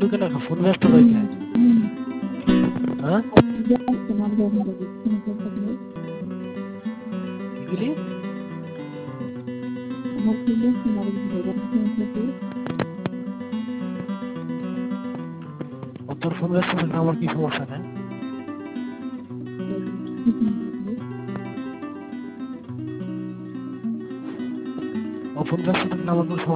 ঢুকে না ফোন ব্যস্ত রয়েছে। হ্যাঁ এগুলি তোর ফোন ব্যস্ত থাকলে আমার কি সমস্যা নেই? ও ফোন ব্যস্ত থাকলে আমার কোনো সমস্যা